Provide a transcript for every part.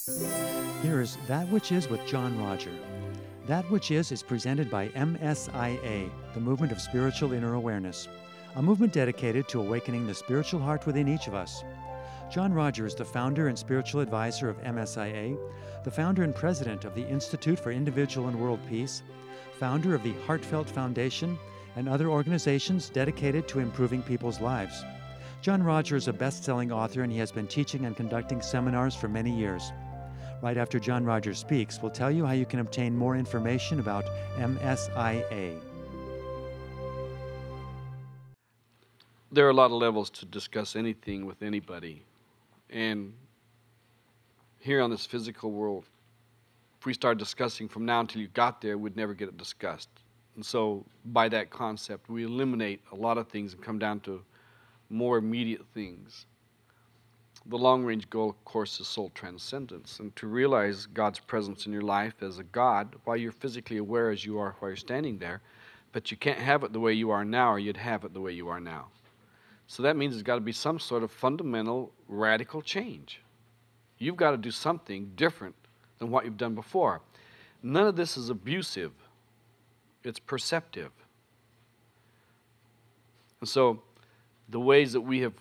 Here is That Which Is with John Roger. That Which is presented by MSIA, the Movement of Spiritual Inner Awareness, a movement dedicated to awakening the spiritual heart within each of us. John Roger is the founder and spiritual advisor of MSIA, the founder and president of the Institute for Individual and World Peace, founder of the Heartfelt Foundation, and other organizations dedicated to improving people's lives. John Roger is a best-selling author, and he has been teaching and conducting seminars for many years. Right after John Roger speaks, we'll tell you how you can obtain more information about MSIA. There are a lot of levels to discuss anything with anybody. And here on this physical world, if we start discussing from now until you got there, we'd never get it discussed. And so by that concept, we eliminate a lot of things and come down to more immediate things. The long-range goal, of course, is soul transcendence, and to realize God's presence in your life as a God while you're physically aware as you are while you're standing there, but you can't have it the way you are now, or you'd have it the way you are now. So that means there's got to be some sort of fundamental, radical change. You've got to do something different than what you've done before. None of this is abusive. It's perceptive. And so the ways that we have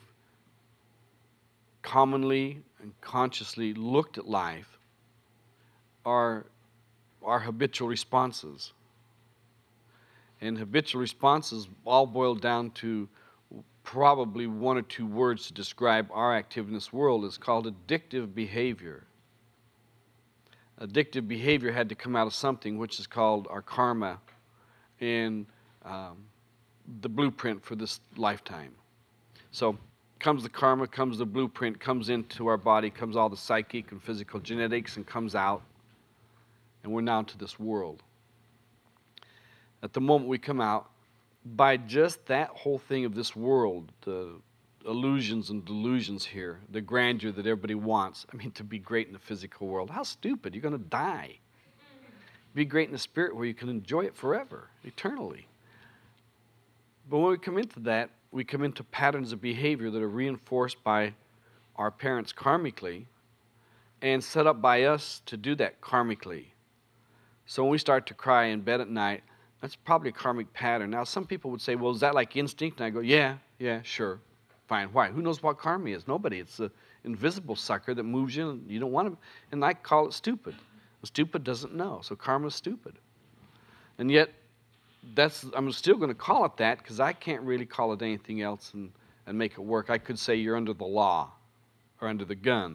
commonly and consciously looked at life are our habitual responses. And habitual responses all boil down to probably one or two words to describe our activity in this world. Is called addictive behavior. Addictive behavior had to come out of something which is called our karma and the blueprint for this lifetime. So comes the karma, comes the blueprint, comes into our body, comes all the psychic and physical genetics, and comes out, and we're now into this world. At the moment we come out, by just that whole thing of this world, the illusions and delusions here, the grandeur that everybody wants, I mean, to be great in the physical world, how stupid, you're going to die. Be great in the spirit where you can enjoy it forever, eternally. But when we come into that, we come into patterns of behavior that are reinforced by our parents karmically and set up by us to do that karmically. So when we start to cry in bed at night, that's probably a karmic pattern. Now, some people would say, well, is that like instinct? And I go, yeah, sure, fine. Why? Who knows what karma is? Nobody. It's an invisible sucker that moves you, and you don't want to. And I call it stupid. Stupid doesn't know, so karma's stupid. And yet, I'm still going to call it that because I can't really call it anything else and make it work. I could say you're under the law or under the gun.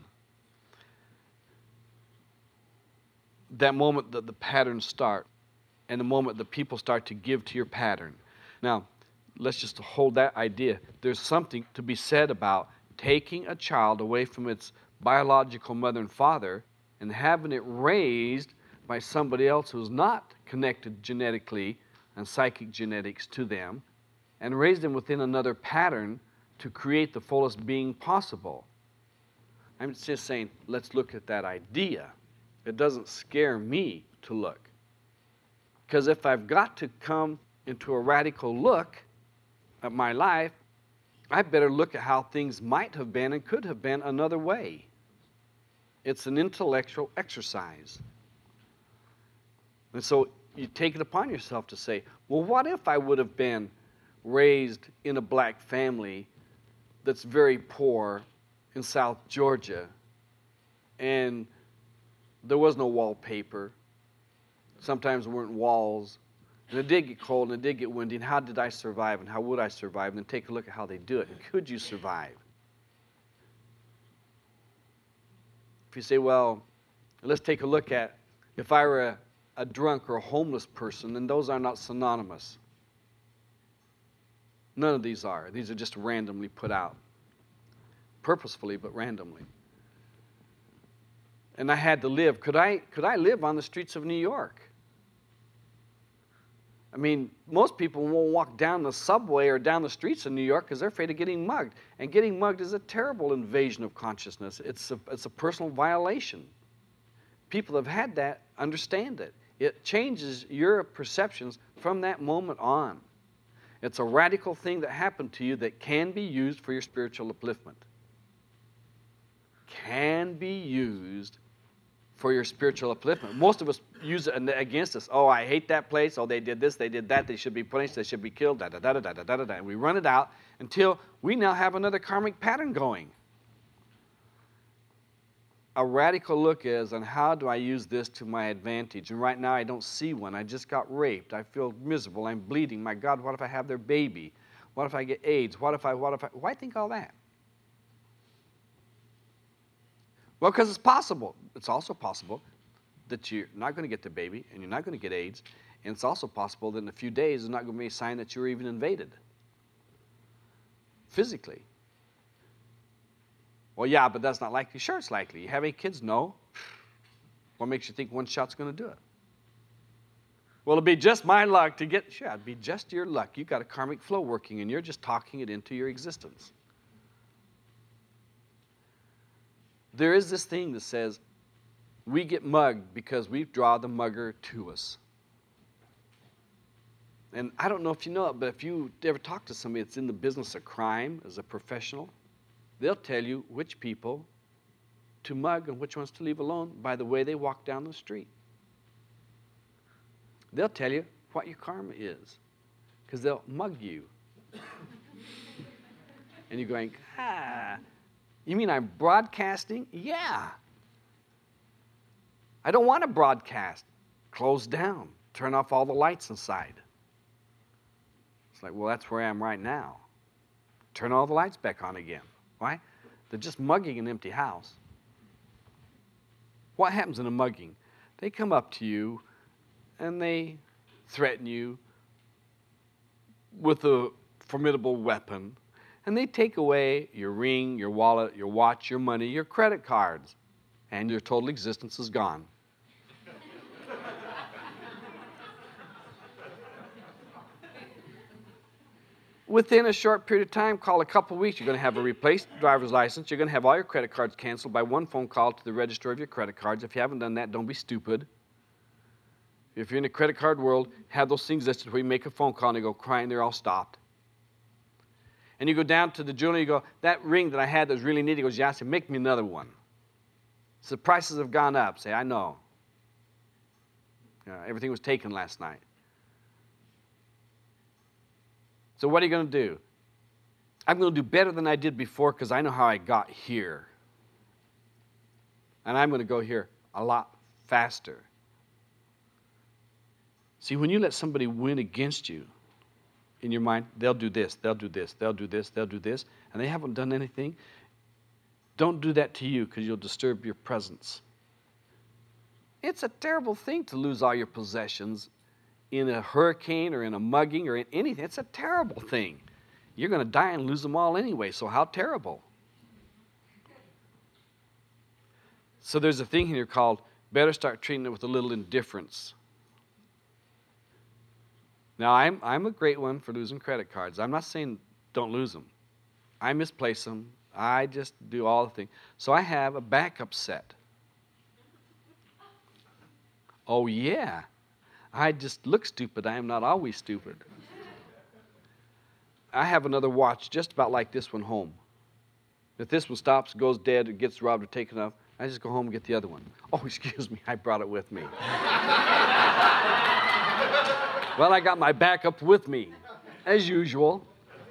That moment that the patterns start and the moment that people start to give to your pattern. Now, let's just hold that idea. There's something to be said about taking a child away from its biological mother and father and having it raised by somebody else who's not connected genetically and psychic genetics to them, and raise them within another pattern to create the fullest being possible. I'm just saying, let's look at that idea. It doesn't scare me to look. Because if I've got to come into a radical look at my life, I better look at how things might have been and could have been another way. It's an intellectual exercise. And so you take it upon yourself to say, well, what if I would have been raised in a black family that's very poor in South Georgia, and there was no wallpaper, sometimes there weren't walls, and it did get cold and it did get windy, and how did I survive and how would I survive? And then take a look at how they do it. And could you survive? If you say, well, let's take a look at if I were a drunk or a homeless person, then those are not synonymous. None of these are. These are just randomly put out. Purposefully, but randomly. And I had to live. Could I live on the streets of New York? I mean, most people won't walk down the subway or down the streets of New York because they're afraid of getting mugged. And getting mugged is a terrible invasion of consciousness. It's a personal violation. People that have had that understand it. It changes your perceptions from that moment on. It's a radical thing that happened to you that can be used for your spiritual upliftment. Can be used for your spiritual upliftment. Most of us use it against us. Oh, I hate that place. Oh, they did this, they did that. They should be punished. They should be killed. Da da da da da da da da. And we run it out until we now have another karmic pattern going. A radical look is on how do I use this to my advantage. And right now I don't see one. I just got raped. I feel miserable. I'm bleeding. My God, what if I have their baby? What if I get AIDS? What if I? Why think all that? Well, because it's possible. It's also possible that you're not going to get the baby and you're not going to get AIDS. And it's also possible that in a few days there's not going to be a sign that you were even invaded physically. Well, yeah, but that's not likely. Sure, it's likely. You have any kids? No. What makes you think one shot's going to do it? Well, it'll be just my luck to get... Sure, it'd be just your luck. You've got a karmic flow working and you're just talking it into your existence. There is this thing that says we get mugged because we draw the mugger to us. And I don't know if you know it, but if you ever talk to somebody that's in the business of crime as a professional, they'll tell you which people to mug and which ones to leave alone by the way they walk down the street. They'll tell you what your karma is because they'll mug you. And you're going, you mean I'm broadcasting? Yeah. I don't want to broadcast. Close down. Turn off all the lights inside. It's like, well, that's where I am right now. Turn all the lights back on again. Why? They're just mugging an empty house. What happens in a mugging? They come up to you and they threaten you with a formidable weapon. And they take away your ring, your wallet, your watch, your money, your credit cards. And your total existence is gone. Within a short period of time, call a couple weeks, you're going to have a replaced driver's license. You're going to have all your credit cards canceled by one phone call to the register of your credit cards. If you haven't done that, don't be stupid. If you're in the credit card world, have those things listed where you make a phone call and they go crying, they're all stopped. And you go down to the jeweler, you go, that ring that I had that was really neat, he goes, yeah, I said, make me another one. So the prices have gone up. Say, I know. Everything was taken last night. So what are you going to do? I'm going to do better than I did before because I know how I got here. And I'm going to go here a lot faster. See, when you let somebody win against you, in your mind, they'll do this, they'll do this, they'll do this, they'll do this, and they haven't done anything, don't do that to you because you'll disturb your presence. It's a terrible thing to lose all your possessions in a hurricane or in a mugging or in anything. It's a terrible thing. You're going to die and lose them all anyway, so how terrible. So there's a thing here called better start treating it with a little indifference. Now, I'm a great one for losing credit cards. I'm not saying don't lose them. I misplace them. I just do all the things. So I have a backup set. Oh, yeah. I just look stupid. I am not always stupid. I have another watch just about like this one home. If this one stops, goes dead, or gets robbed or taken off, I just go home and get the other one. Oh, excuse me, I brought it with me. Well, I got my backup with me, as usual.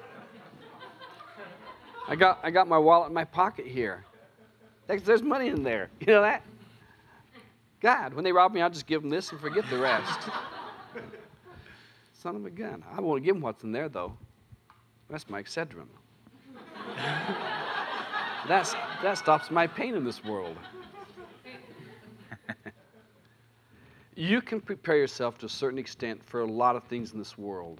I got my wallet in my pocket here. There's money in there. You know that? God, when they rob me, I'll just give them this and forget the rest. Son of a gun. I won't give them what's in there, though. That's my Excedrin. That stops my pain in this world. You can prepare yourself to a certain extent for a lot of things in this world.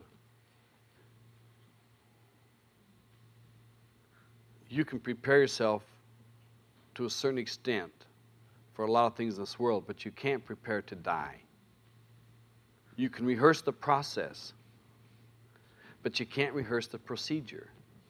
You can prepare yourself to a certain extent for a lot of things in this world, but you can't prepare to die. You can rehearse the process, but you can't rehearse the procedure.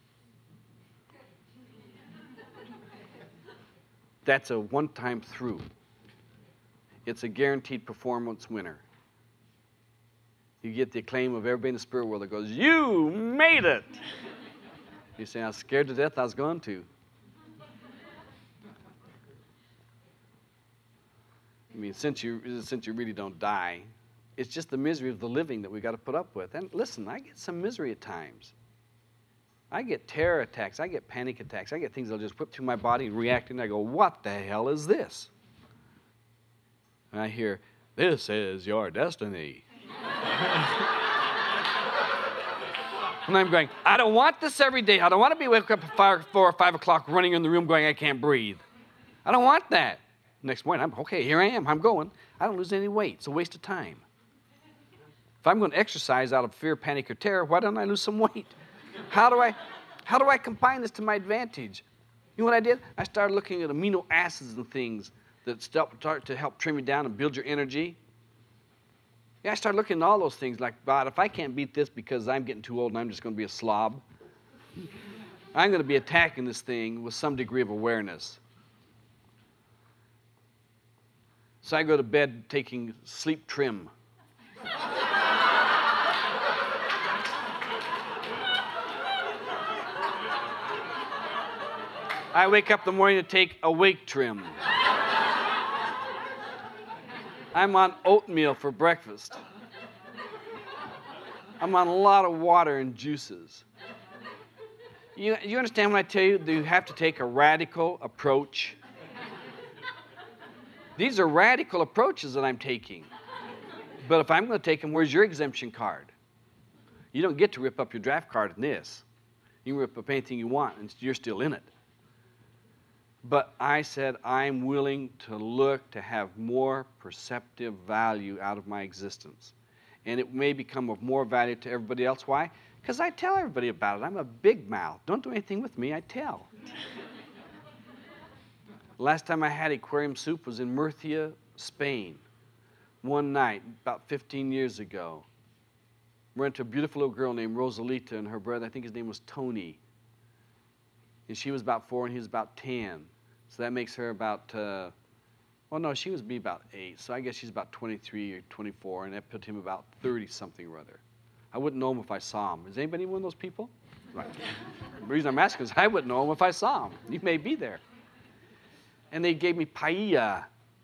That's a one-time through. It's a guaranteed performance winner. You get the acclaim of everybody in the spirit world that goes, "You made it!" You say, "I was scared to death I was going to." I mean, since you really don't die, it's just the misery of the living that we got to put up with. And listen, I get some misery at times. I get terror attacks. I get panic attacks. I get things that'll just whip through my body and react, and I go, what the hell is this? And I hear, this is your destiny. And I'm going, I don't want this every day. I don't want to be waking up at 4 or 5 o'clock running in the room going, I can't breathe. I don't want that. Next morning, I'm okay, here I am, I'm going. I don't lose any weight. It's a waste of time. If I'm going to exercise out of fear, panic, or terror, why don't I lose some weight? How do I combine this to my advantage? You know what I did? I started looking at amino acids and things that start to help trim you down and build your energy. Yeah, I started looking at all those things like, God, if I can't beat this because I'm getting too old and I'm just going to be a slob, I'm going to be attacking this thing with some degree of awareness. So I go to bed taking sleep trim. I wake up in the morning to take awake trim. I'm on oatmeal for breakfast. I'm on a lot of water and juices. You understand when I tell you that you have to take a radical approach? These are radical approaches that I'm taking. But if I'm going to take them, where's your exemption card? You don't get to rip up your draft card in this. You can rip up anything you want, and you're still in it. But I said, I'm willing to look to have more perceptive value out of my existence. And it may become of more value to everybody else. Why? Because I tell everybody about it. I'm a big mouth. Don't do anything with me, I tell. Last time I had aquarium soup was in Murcia, Spain. One night, about 15 years ago. We went to a beautiful little girl named Rosalita and her brother, I think his name was Tony. And she was about 4 and he was about 10. So that makes her about, well, no, she would be about 8. So I guess she's about 23 or 24, and that put him about 30-something or other. I wouldn't know him if I saw him. Is anybody one of those people? Right. The reason I'm asking is I wouldn't know him if I saw him. He may be there. And they gave me paella.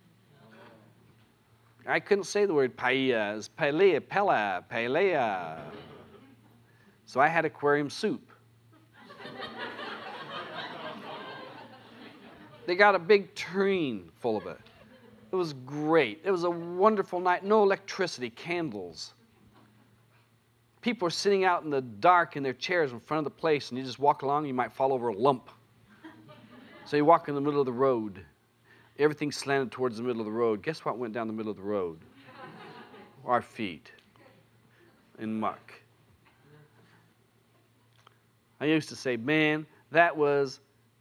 I couldn't say the word paella. It's paella. So I had aquarium soup. They got a big tureen full of it. It was great. It was a wonderful night. No electricity, candles. People were sitting out in the dark in their chairs in front of the place, and you just walk along, you might fall over a lump. So you walk in the middle of the road. Everything slanted towards the middle of the road. Guess what went down the middle of the road? Our feet in muck. I used to say, man, that was...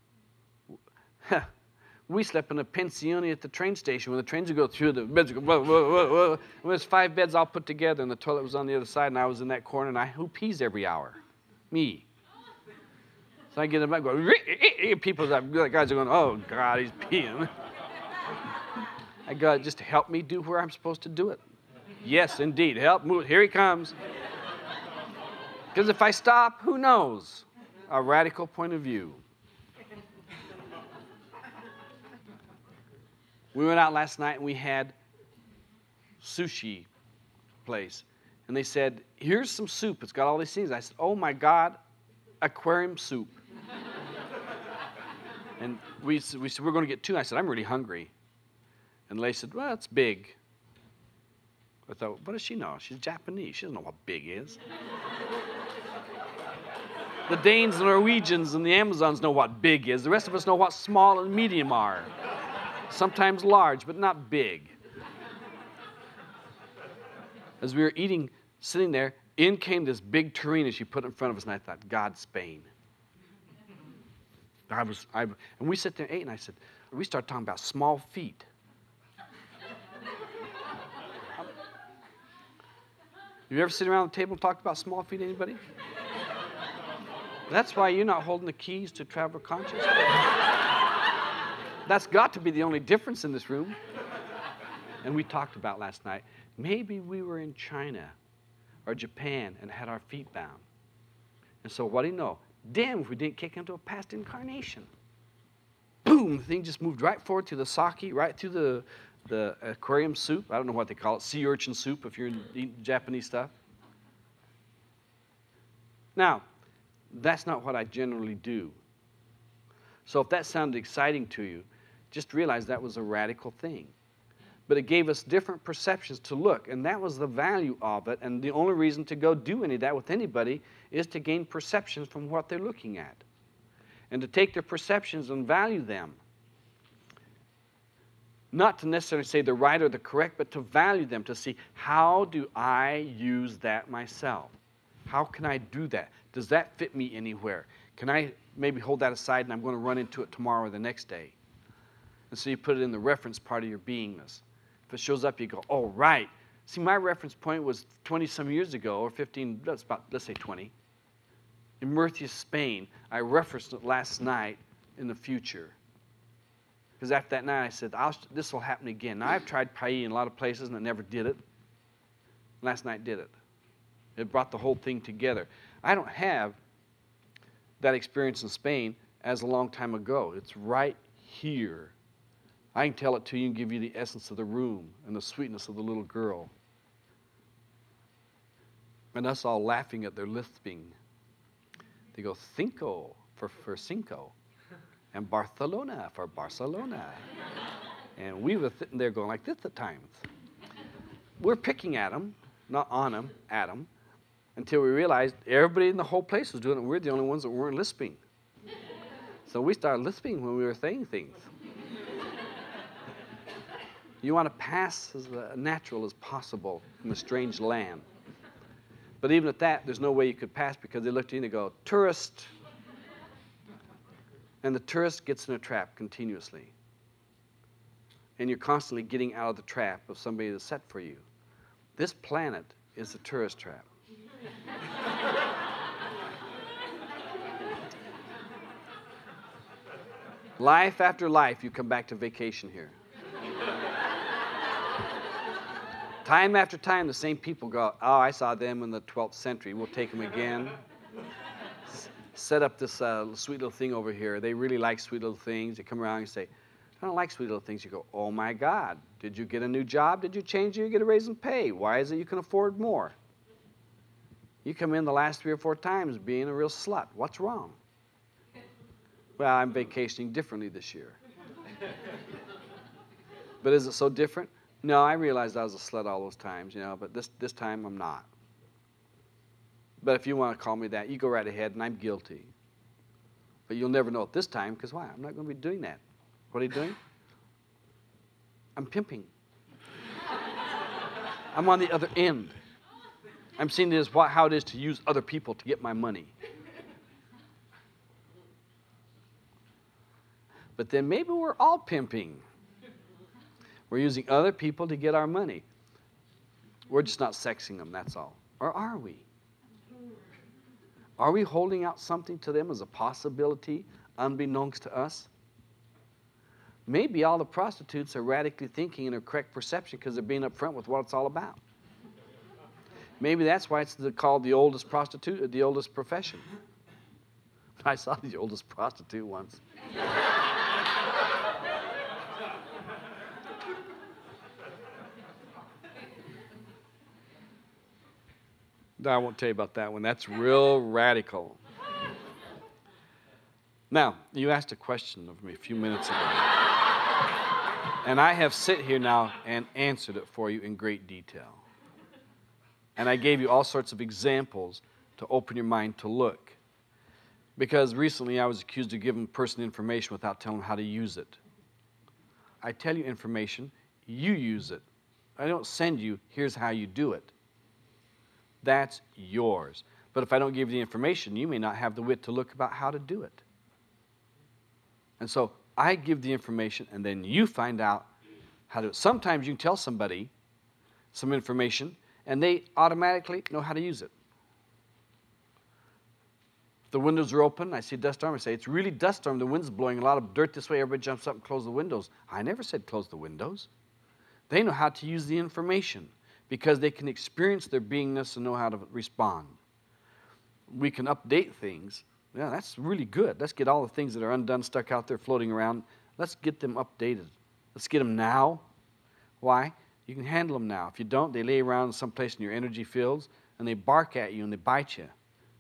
We slept in a pensione at the train station. When the trains would go through, the beds would go, whoa, whoa, whoa, whoa. When there's 5 beds all put together, and the toilet was on the other side, and I was in that corner, and who pees every hour? Me. So I get in the back, go, people, the guys are going, oh, God, he's peeing. I go, just help me do where I'm supposed to do it. Yes, indeed, help, move, here he comes. Because if I stop, who knows? A radical point of view. We went out last night and we had sushi place. And they said, here's some soup. It's got all these things. I said, oh my God, aquarium soup. And we said, we're going to get 2. I said, I'm really hungry. And the lady said, well, it's big. I thought, what does she know? She's Japanese. She doesn't know what big is. The Danes, the Norwegians, and the Amazons know what big is. The rest of us know what small and medium are. Sometimes large, but not big. As we were eating, sitting there, in came this big tureen and she put it in front of us, and I thought, God, Spain. And we sat there and ate, and I said, we started talking about small feet. Have you ever sit around the table and talked about small feet, anybody? That's why you're not holding the keys to travel consciousness. That's got to be the only difference in this room. And we talked about last night, maybe we were in China or Japan and had our feet bound. And so what do you know? Damn if we didn't kick into a past incarnation. Boom, the thing just moved right forward to the sake, right through the the aquarium soup. I don't know what they call it, sea urchin soup if you're eating Japanese stuff. Now, that's not what I generally do. So if that sounded exciting to you, just realize that was a radical thing. But it gave us different perceptions to look, and that was the value of it. And the only reason to go do any of that with anybody is to gain perceptions from what they're looking at, and to take their perceptions and value them. Not to necessarily say the right or the correct, but to value them, to see, how do I use that myself? How can I do that? Does that fit me anywhere? Can I maybe hold that aside and I'm going to run into it tomorrow or the next day? And so you put it in the reference part of your beingness. If it shows up, you go, oh, right. See, my reference point was 20-some years ago, or 15, that's about, let's say 20. In Murcia, Spain, I referenced it last night in the future. Because after that night, I said, this will happen again. Now, I've tried paella in a lot of places, and it never did it. Last night did it. It brought the whole thing together. I don't have that experience in Spain as a long time ago. It's right here. I can tell it to you and give you the essence of the room and the sweetness of the little girl. And us all laughing at their lisping. They go, cinco for cinco, and Barcelona for Barcelona. And we were sitting there going like this at times. We're picking at them, not on them, at them, until we realized everybody in the whole place was doing it. We're the only ones that weren't lisping. So we started lisping when we were saying things. You want to pass as natural as possible in a strange land. But even at that, there's no way you could pass, because they look at you and they go, tourist. And the tourist gets in a trap continuously. And you're constantly getting out of the trap of somebody that's set for you. This planet is a tourist trap. Life after life, you come back to vacation here. Time after time, the same people go, oh, I saw them in the 12th century. We'll take them again. Set up this sweet little thing over here. They really like sweet little things. They come around and say, I don't like sweet little things. You go, oh, my God. Did you get a new job? Did you change? Did you get a raise in pay? Why is it you can afford more? You come in the last 3 or 4 times being a real slut. What's wrong? Well, I'm vacationing differently this year. But is it so different? No, I realized I was a slut all those times, but this time I'm not. But if you want to call me that, you go right ahead, and I'm guilty. But you'll never know it this time, because why? I'm not going to be doing that. What are you doing? I'm pimping. I'm on the other end. I'm seeing it as how it is to use other people to get my money. But then maybe we're all pimping. We're using other people to get our money. We're just not sexing them, that's all. Or are we? Are we holding out something to them as a possibility, unbeknownst to us? Maybe all the prostitutes are radically thinking in a correct perception because they're being upfront with what it's all about. Maybe that's why it's called the oldest prostitute, the oldest profession. I saw the oldest prostitute once. I won't tell you about that one. That's real radical. Now, you asked a question of me a few minutes ago. And I have sit here now and answered it for you in great detail. And I gave you all sorts of examples to open your mind to look. Because recently I was accused of giving a person information without telling them how to use it. I tell you information, you use it. I don't send you, here's how you do it. That's yours. But if I don't give you the information, you may not have the wit to look about how to do it. And so I give the information, and then you find out how to do it. Sometimes you can tell somebody some information, and they automatically know how to use it. If the windows are open, I see a dust storm, I say, it's really dust storm, the wind's blowing a lot of dirt this way, everybody jumps up and closes the windows. I never said close the windows. They know how to use the information, because they can experience their beingness and know how to respond. We can update things. Yeah, that's really good. Let's get all the things that are undone, stuck out there, floating around. Let's get them updated. Let's get them now. Why? You can handle them now. If you don't, they lay around someplace in your energy fields, and they bark at you and they bite you.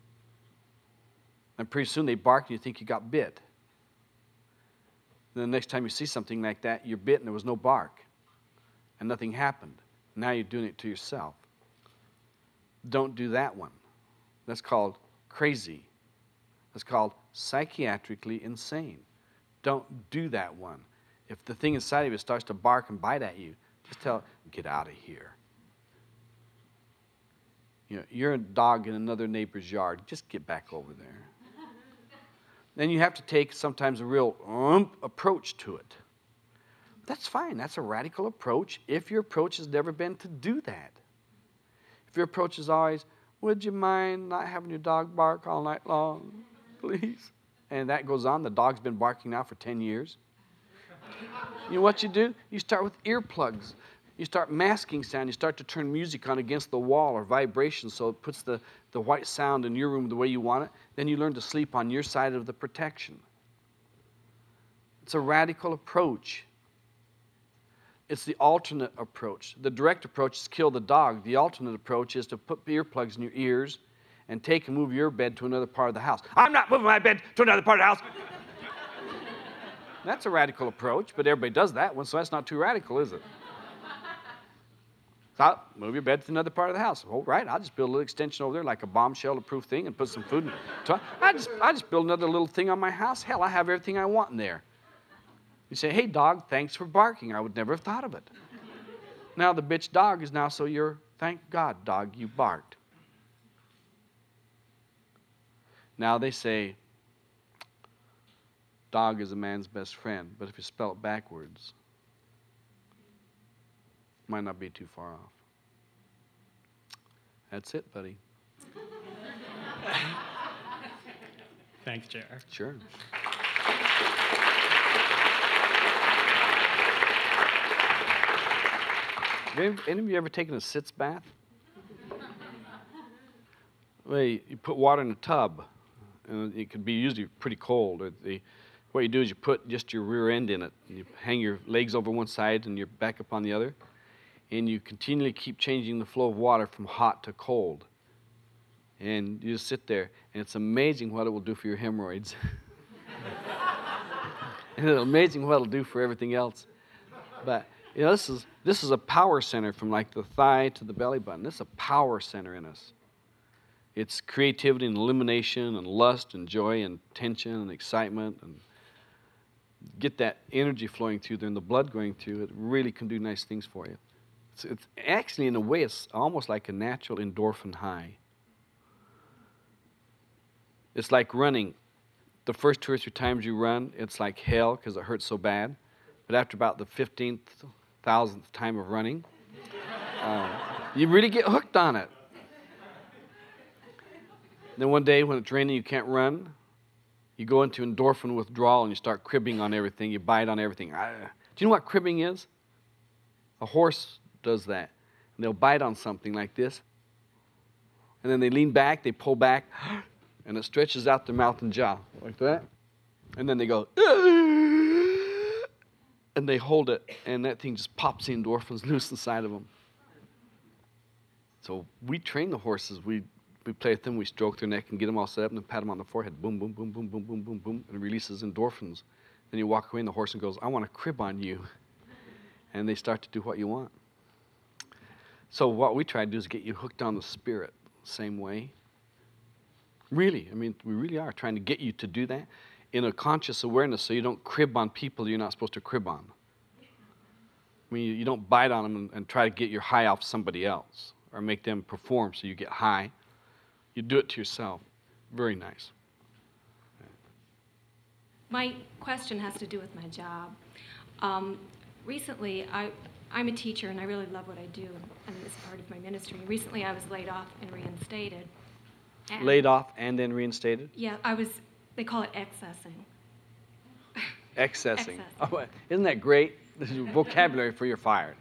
And pretty soon they bark and you think you got bit. Then the next time you see something like that, you're bit and there was no bark. And nothing happened. Now you're doing it to yourself. Don't do that one. That's called crazy. That's called psychiatrically insane. Don't do that one. If the thing inside of you starts to bark and bite at you, just tell it, get out of here. You know, you're a dog in another neighbor's yard. Just get back over there. Then you have to take sometimes a real approach to it. That's fine. That's a radical approach if your approach has never been to do that. If your approach is always, would you mind not having your dog bark all night long, please? And that goes on. The dog's been barking now for 10 years. You know what you do? You start with earplugs. You start masking sound. You start to turn music on against the wall or vibration so it puts the white sound in your room the way you want it. Then you learn to sleep on your side of the protection. It's a radical approach. It's the alternate approach. The direct approach is kill the dog. The alternate approach is to put earplugs in your ears and take and move your bed to another part of the house. I'm not moving my bed to another part of the house. That's a radical approach, but everybody does that one, so that's not too radical, is it? So move your bed to another part of the house. All right, I'll just build a little extension over there like a bomb shelter-proof thing and put some food in it. I just build another little thing on my house. Hell, I have everything I want in there. You say, hey, dog, thanks for barking. I would never have thought of it. Now the bitch dog is now, so you're, thank God, dog, you barked. Now they say, dog is a man's best friend, but if you spell it backwards, it might not be too far off. That's it, buddy. Thanks, J.R. Sure. Have any of you ever taken a sitz bath? Well, you put water in a tub, and it could be usually pretty cold. What you do is you put just your rear end in it, and you hang your legs over one side and your back up on the other, and you continually keep changing the flow of water from hot to cold. And you just sit there, and it's amazing what it will do for your hemorrhoids. And it's amazing what it'll do for everything else. But you know, this is a power center from like the thigh to the belly button. This is a power center in us. It's creativity and elimination and lust and joy and tension and excitement, and get that energy flowing through there and the blood going through. It really can do nice things for you. It's actually, in a way, it's almost like a natural endorphin high. It's like running. The first 2 or 3 times you run, it's like hell because it hurts so bad. But after about the 15th, 1000th time of running, you really get hooked on it. Then one day when it's raining, you can't run. You go into endorphin withdrawal and you start cribbing on everything. You bite on everything. Do you know what cribbing is? A horse does that. And they'll bite on something like this. And then they lean back, they pull back, and it stretches out their mouth and jaw like that. And then they go, and they hold it, and that thing just pops the endorphins loose inside of them. So we train the horses. We play with them, we stroke their neck and get them all set up and then pat them on the forehead. Boom, boom, boom, boom, boom, boom, boom, boom. And it releases endorphins. Then you walk away and the horse goes, I want to crib on you. And they start to do what you want. So what we try to do is get you hooked on the spirit, same way. Really, I mean, we really are trying to get you to do that in a conscious awareness so you don't crib on people you're not supposed to crib on. I mean, you don't bite on them and try to get your high off somebody else or make them perform so you get high. You do it to yourself. Very nice. My question has to do with my job. Recently, I'm a teacher and I really love what I do, and it's part of my ministry. Recently, I was laid off and reinstated. And laid off and then reinstated? Yeah, they call it accessing. Accessing. Oh, isn't that great? This is vocabulary for you're fired.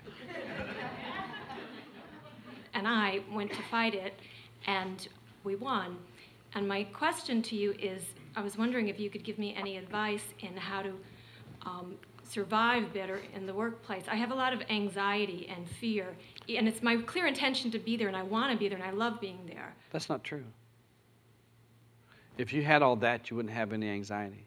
And I went to fight it, and we won. And my question to you is, I was wondering if you could give me any advice in how to survive better in the workplace. I have a lot of anxiety and fear, and it's my clear intention to be there, and I want to be there, and I love being there. That's not true. If you had all that, you wouldn't have any anxiety.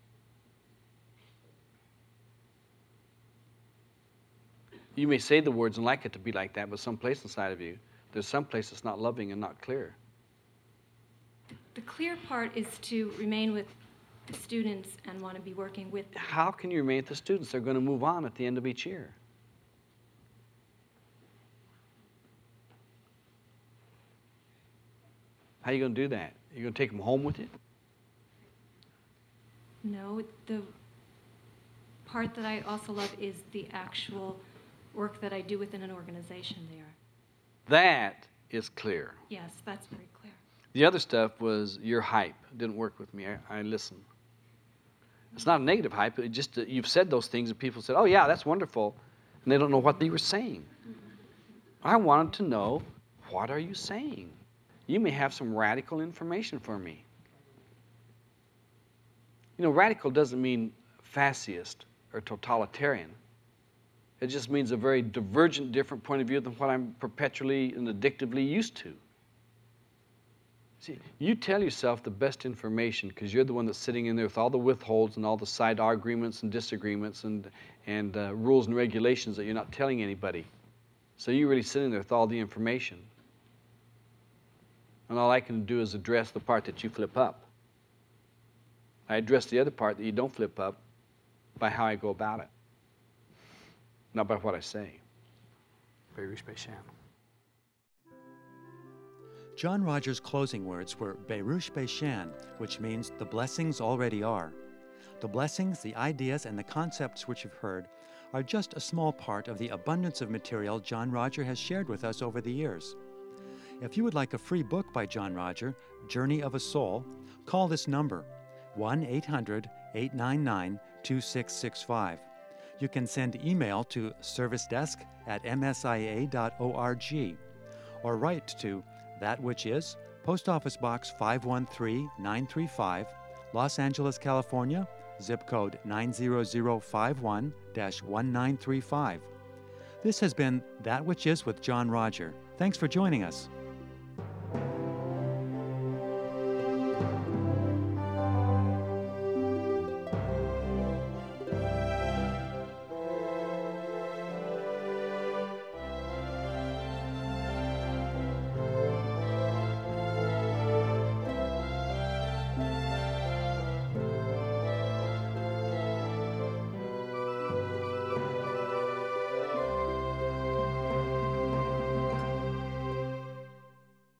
You may say the words and like it to be like that, but someplace inside of you, there's some place that's not loving and not clear. The clear part is to remain with the students and want to be working with them. How can you remain with the students? They're going to move on at the end of each year. How are you going to do that? You're going to take them home with you? No, the part that I also love is the actual work that I do within an organization there. That is clear. Yes, that's very clear. The other stuff was your hype. It didn't work with me. I listened. It's not a negative hype. It just you've said those things and people said, oh, yeah, that's wonderful. And they don't know what they were saying. I wanted to know, what are you saying? You may have some radical information for me. You know, radical doesn't mean fascist or totalitarian. It just means a very divergent, different point of view than what I'm perpetually and addictively used to. See, you tell yourself the best information because you're the one that's sitting in there with all the withholds and all the side arguments and disagreements and rules and regulations that you're not telling anybody. So you're really sitting there with all the information. And all I can do is address the part that you flip up. I address the other part that you don't flip up by how I go about it, not by what I say. Berush Beishan. John Rogers' closing words were Berush Beishan, which means the blessings already are. The blessings, the ideas, and the concepts which you've heard are just a small part of the abundance of material John Roger has shared with us over the years. If you would like a free book by John Roger, Journey of a Soul, call this number, 1-800-899-2665. You can send email to servicedesk@msia.org or write to That Which Is, Post Office Box 513935, Los Angeles, California, zip code 90051-1935. This has been That Which Is with John Roger. Thanks for joining us.